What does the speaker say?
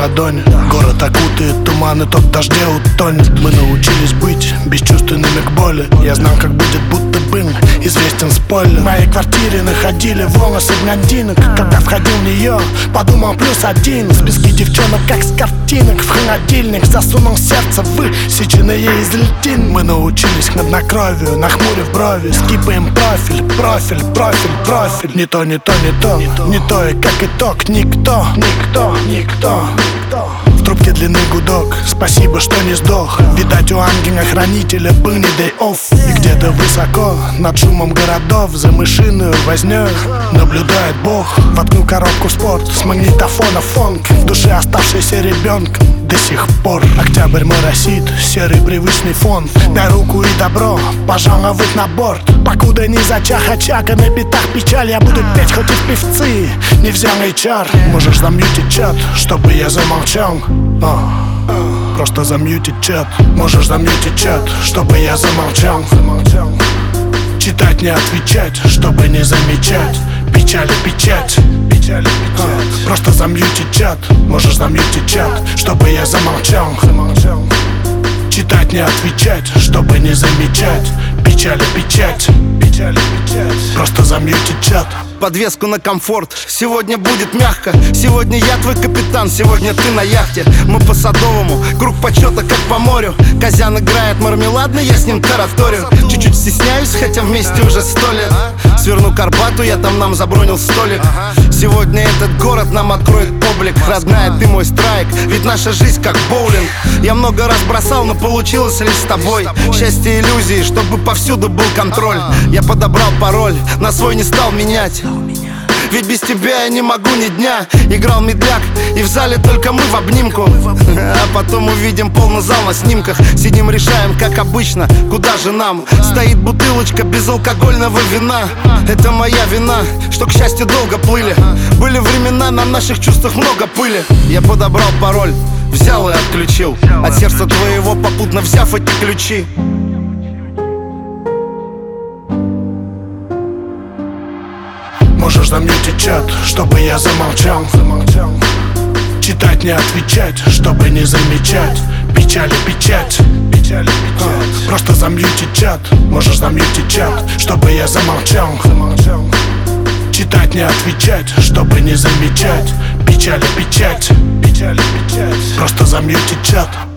ладонь. Город окутает туман, и тот в дожде утонет. Мы научились быть бесчувственными к боли. Я знал, как будет, будто бы известен спойлер. В моей квартире находили волосы блондинок. Когда входил в нее, подумал +1. Списки девчонок, как с картинок. В холодильник засунул сердце высеченное из льдин. Мы научились хладнокровию, нахмурив брови. Скипаем профиль, профиль, профиль, профиль. Не то, не то, не то, не то, и как итог никто, никто, никто. В трубке длинный гудок, спасибо, что не сдох. Видать, у ангела-хранителя был не day off. И где-то высоко, над шумом городов, за мышиную вознёй наблюдает Бог. Воткнул коробку в спорт, с магнитофона фонк. В душе оставшийся ребенком до сих пор. Октябрь моросит, серый привычный фон. Дай руку и добро пожаловать на борт. Покуда не зачах очаг, а на битах печаль. Я буду петь, хоть и в певцы не взял HR. Можешь замьютить чат, чтобы я замолчал. Просто замьютить чат. Можешь замьютить чат, чтобы я замолчал. Читать, не отвечать, чтобы не замечать печали, печать. Просто замьютить чат. Можешь замьютить чат, чтобы я замолчал. Читать, не отвечать, чтобы не замечать печали, печать. Просто замьютить чат. Подвеску на комфорт, сегодня будет мягко. Сегодня я твой капитан, сегодня ты на яхте. Мы по Садовому, круг почета как по морю. Козян играет мармеладный, я с ним тараторю. Чуть-чуть стесняюсь, хотя вместе уже 100 лет. Сверну Карпату, я там нам забронил столик. Сегодня этот город нам откроет публик. Родная, ты мой страйк, ведь наша жизнь как боулинг. Я много раз бросал, но получилось лишь с тобой. Счастье иллюзии, чтобы повсюду был контроль. Я подобрал пароль, на свой не стал менять. Ведь без тебя я не могу ни дня. Играл медляк, и в зале только мы в обнимку. А потом увидим полный зал на снимках. Сидим, решаем, как обычно, куда же нам. Стоит бутылочка безалкогольного вина. Это моя вина, что, к счастью, долго плыли. Были времена, на наших чувствах много пыли. Я подобрал пароль, взял и отключил. От сердца твоего попутно взяв эти ключи. Можешь замьютить чат, чтобы я замолчал. Читать, не отвечать, чтобы не замечать печали, печать. Просто замьютить чат. Можешь замьютить чат, чтобы я замолчал. Читать, не отвечать, чтобы не замечать печали, печать. Просто замьютить чат.